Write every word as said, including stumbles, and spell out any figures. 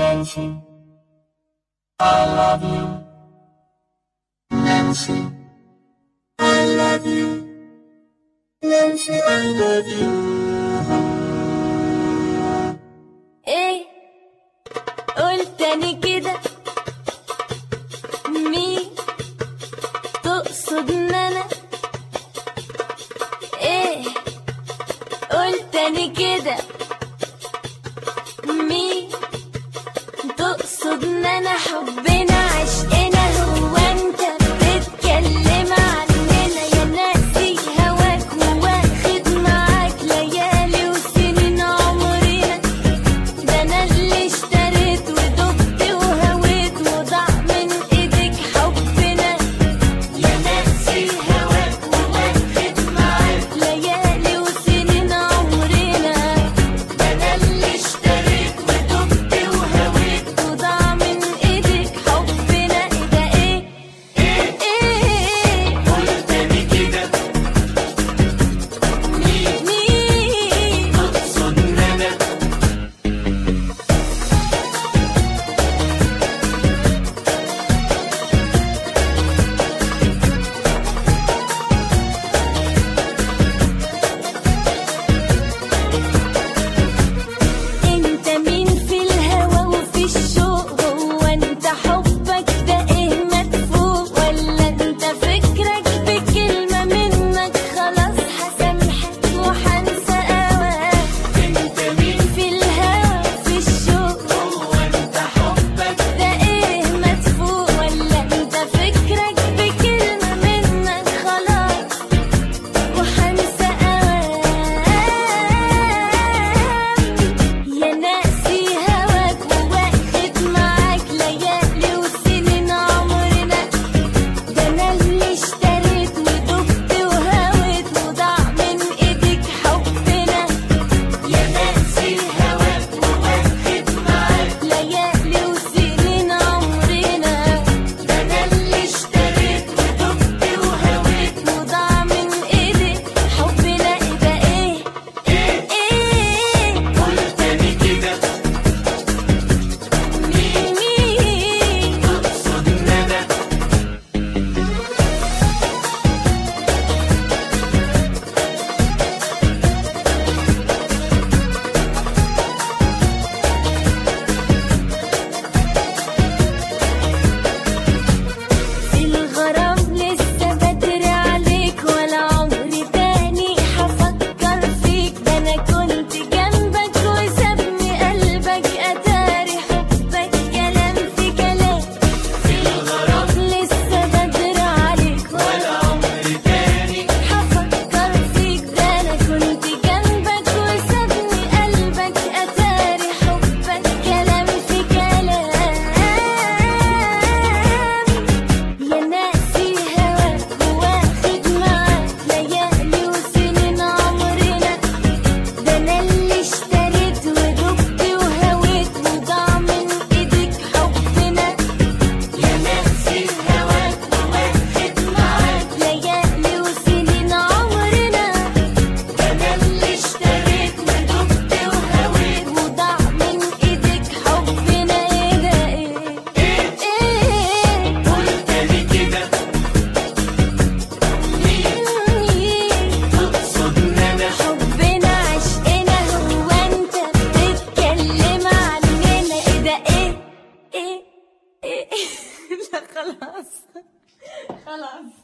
Nancy, I love you. Nancy, I love you. Nancy, I love you. ايه قول تاني كده، مين تقصد ان انا؟ ايه قول تاني كده، مين تقصد ان انا؟ حبنا عشقنا هو انت بتتكلم عننا؟ يا ناسي هواك وواخد معاك ليالي وسنين عمرنا، ده انا اللي اشتريت ودبت وهويت وضاع من ايدك حبنا. يا ناسي هواك وواخد معاك ليالي وسنين عمرنا، ده انا اللي اشتريت ودبت وهويت وضاع من ايدك حبنا. ايه ده ايه ايه ايه قول تاني كده، مين مين تقصد ان انا؟ انت مين في الهوى وفي الشوق؟ هو انت حبك ده ايه مدفوق؟ ولا انت فكرك بكلمة منك خلاص هسامحك وحنسى هواك؟ انت مين في الهوى وفي الشوق هو انت حبك ده ايه مدفوق؟ ولا انت فكرك بكلمة منك خلاص وحنسى هواك؟ يا ناسي هواك وواخد معاك ليالي وسنين عمرنا، ده انا اللي اشتريت ودبت وهويت وضاع من ايدك حبنا. يا ناسي هواك وواخد معاك ليالي وسنين عمرنا، ده انا اللي اشتريت ودبت وهويت وضاع من ايدك حبنا. ايه ده ايه ايه ايه قول تاني كده، مين مين تقصد ان انا؟ في الغرام لسه بدري عليك، ولا عمري تاني هفكر فيك، ده انا كنت جنبك وسابني قلبك اتاري حبك كلام في كلام. في الغرام لسه بدري عليك ولا ولا عمري تاني هفكر فيك، ده انا كنت جنبك وسابني قلبك اتاري حبك كلام في كلام. يا ناسي هواك وواخد معاك ليالي وسنين عمرنا، ده انا اللي اشتريت ودبت وهويت وضاع من ايدك حبنا. يا ناسي هواك وواخد معاك ليالي وسنين عمرنا، ده انا اللي اشتريت ودبت وهويت وضاع من ايدك حبنا. ايه ده ايه ايه ايه قول تاني كده، مين مين تقصد ان انا؟ حبنا عشقنا هو انت بتتكلم عننا؟ ايه ده ايه ايه ايه لا خلاص خلاص